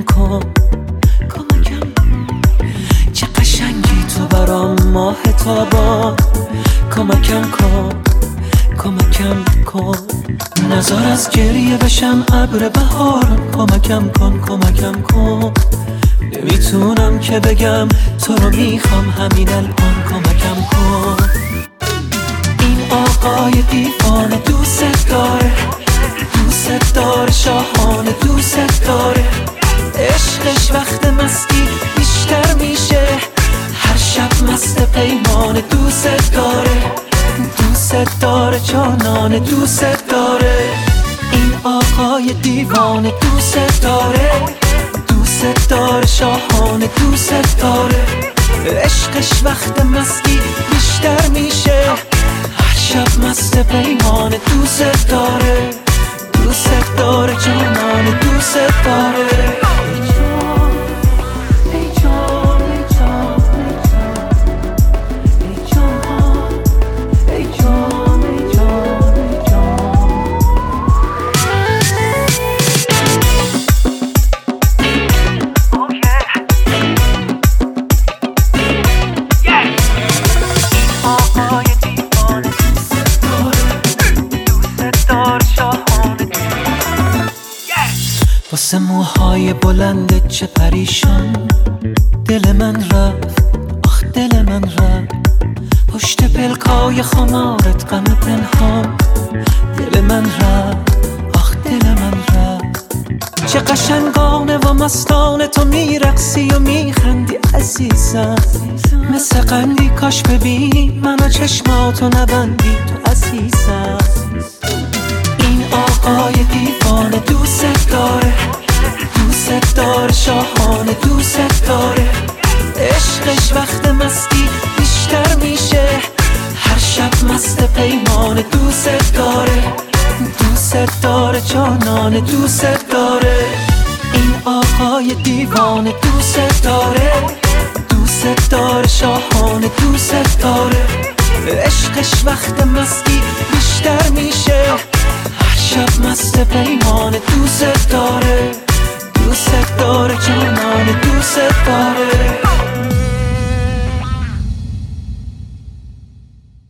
کن کمکم کن. چه قشنگی تو برام ماه تابان، کمکم کن کمکم کن. نزار از گریه بشم ابر بهارم، کمکم کن کمکم کن. نمیتونم که بگم تو رو میخوام همین الان، کمکم کن. این آقای دیوانه دوست داره، دوست داره شاهانه دوست داره. عشقش وقت مستی بیشتر میشه، هر شب مست پیمانه دوست داره، دوست داره جانانه دوست داره. این آقای دیوانه دوست داره، دوست داره شاهانه دوست داره. عشقش وقت مستی بیشتر میشه، هر شب مست پیمانه دوست داره، دوست داره جانانه دوست داره. واسه موهای بلندت چه پریشان، دل من رفت آخ دل من رفت. پشت پلکای خمارت غم پنهان، دل من رفت آخ دل من رفت. چه قشنگانه و مستانه تو میرقصی و میخندی عزیزم، مثل قندی کاش ببینی منو چشماتو نبندی تو عزیزم. این آقای دیوانه دوست داره، دوست داره شاهانه دوست داره. عشقش وقت مستی بیشتر میشه، هر شب مست پیمانه دوست داره، دوست داره جانانه دوست داره. این آقای دیوانه دوست داره، دوست داره شاهانه دوست داره. عشقش وقت مستی بیشتر میشه، هر شب مست پیمانه دوست داره،